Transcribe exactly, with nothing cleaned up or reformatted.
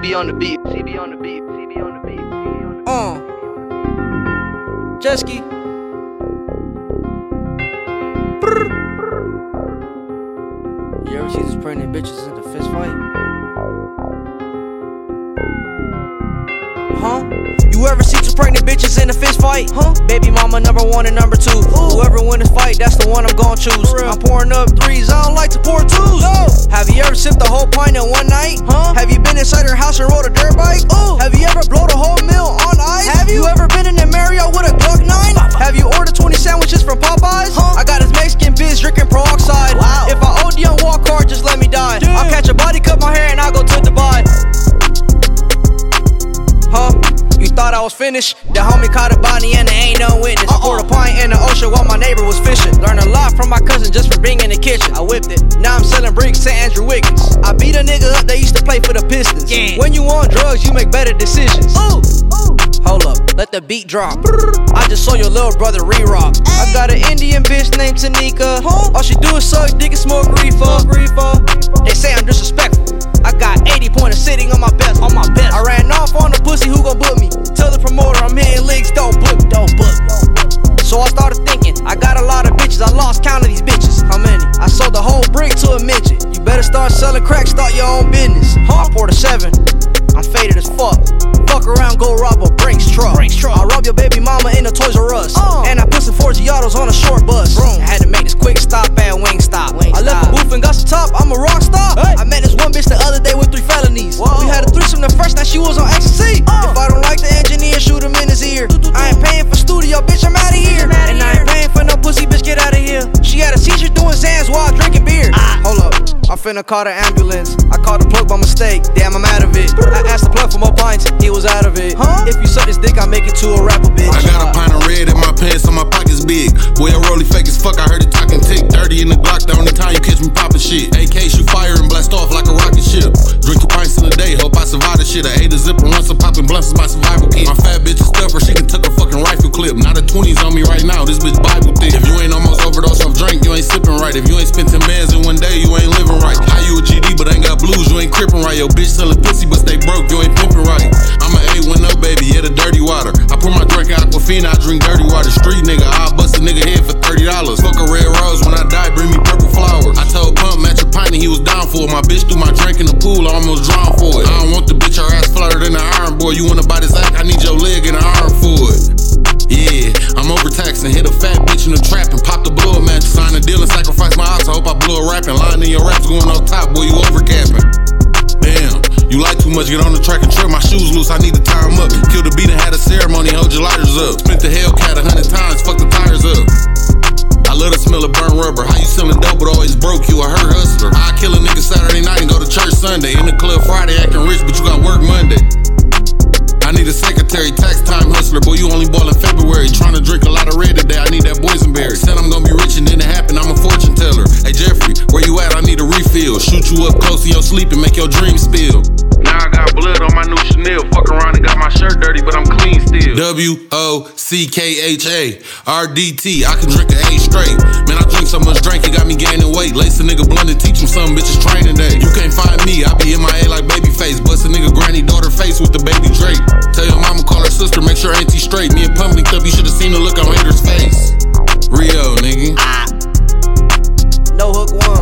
B on the beat. C B on the beat. C B on the beat. Uh. Jetski. You ever see these pregnant bitches in the fist fight? Huh? You ever see two pregnant bitches in a fist fight? Huh? Baby mama number one and number two. Ooh. Whoever win this fight, that's the one I'm gon' choose. I'm pouring up threes, I don't like to pour twos. No. Have you ever sipped a whole pint in one night? Huh? Have you been inside her house and rode a dirt bike? Ooh. Have you ever blown a whole meal on ice? Have you ever been in a Marriott with a Glock nine? Have you ordered twenty sandwiches from Popeyes? Huh? I got this Mexican bitch drinking peroxide. Wow. If I O D on walk hard, just let me die. Damn. I'll catch a body, cut my hair, and I'll go to Dubai. Huh? You thought I was finished? The homie caught a body and there ain't no witness. I poured a pint in the ocean while my neighbor was fishing. Learned a lot from my cousin just from being in the kitchen. I whipped it, now I'm selling bricks to Andrew Wiggins. I beat a nigga up that used to play for the Pistons. Yeah. When you on drugs, you make better decisions. Ooh. Ooh. Hold up, let the beat drop. I just saw your little brother re-rock. I got an Indian bitch named Tanika. All she do is suck dick and smoke reefer. They say I'm disrespectful. I got eighty pointers sitting on my best, on my best. I ran off on the pussy, who gon' book me? Tell the promoter I'm hitting legs, don't book, don't book. So I started thinking, I got a lot of bitches, I lost count of these bitches. How many? I sold the whole brick to a midget. You better start selling crack, start your own business. Huh? I poured a seven, I'm faded as fuck. Fuck around, go rob a Brinks truck. Brinks truck. I rob your baby mama in a Toys R Us. Uh. And I put some four Giottos on a short bus. Vroom. I had to make this quick stop at Wingstop. Wingstop. I left the booth and got some top, I'm a rock star. Hey. I met this one bitch the other day with three felonies. Whoa. We had a threesome the first night she was on ecstasy. Uh. If I don't like the engineer, shoot him in his ear. I ain't paying for studio, bitch, I'm outta here. And I ain't paying for no pussy, bitch, get out of here. She had a seizure doing Zans while drinking beer. Ah. Hold up, I'm finna call the ambulance. I called the plug by mistake, damn, I'm out of it. I asked the plug for more pints, he was out of it. Huh? If you suck this dick, I make it to a rapper, bitch. I got a pint of red in my pants, so my pocket's big. Boy, I rollie fake as fuck, I heard it talking tick. Dirty in the Glock, the only time you catch me popping shit. A K shoot fire and blast off like a rocket ship. Drink two pints in a day, hope I survive this shit. I ate a zipper once, I'm popping blunts is my survival kit. My fat bitch is stuffer, she can took a fucking rifle clip. Now the twenties on me right now, this bitch Bible thick. If you ain't almost overdose off drink, you ain't sipping right. If you ain't spent ten bands in one day, you ain't living right. How you a G D but ain't got blues, you ain't crippin' right. Your bitch selling pussy but stay broke, you ain't pimpin' right. I'm an A one oh baby, yeah, the dirty water. I pour my drink in Aquafina, I drink dirty water. Street nigga, I'll bust a nigga head for thirty dollars. Fuck a red rose, when I die, bring me purple flowers. I told Pump, match a pint and he was down for it. My bitch threw my drink in the pool, I almost drowned for it. I don't want the bitch, her ass fluttered in the iron, boy. You wanna buy this act, I need your leg and an arm for it. Yeah, I'm overtaxing, hit a fat bitch in the trap and pop the blow match. Sign a deal and sacrifice my house, I hope I blow a rapping. Line in your raps going on top, boy, you overcapping. Damn, you like too much, get on the track and trip. My shoes loose, I need to tie them up. Kill the beat and had a ceremony, hold your lighters up. Spent the Hellcat a hundred times, fuck the tires up. I love the smell of burnt rubber. How you selling dope but always broke, you a hurt hustler. I kill a nigga Saturday night and go to church Sunday. In the club Friday acting rich, but you got work Monday. I need a secretary, tax time hustler. Boy, you only ball in February. Trying to drink a lot of red today, I need that boysenberry. Said I'm gonna be rich and then it happened, I'm a fortune teller. Hey Jeffrey, where you at? I need a refill. Shoot you up close in your sleep and make your dreams spill. Now I got blood on my new Chanel. Fuck around and got my shirt dirty, but I'm clean still. W O C K H A R D T, I can drink an A straight. Man, I drink so much drink, it got me gaining weight. Lace a nigga blunt and teach him some bitches training day. You can't find me, I be in my A like Babyface. Bust a nigga granny daughter face with the baby Drake. Tell your mama call her sister, make sure auntie straight. Me and Pump linked up, you should've seen the look on haters' face. Rio, nigga. Ah. No hook one.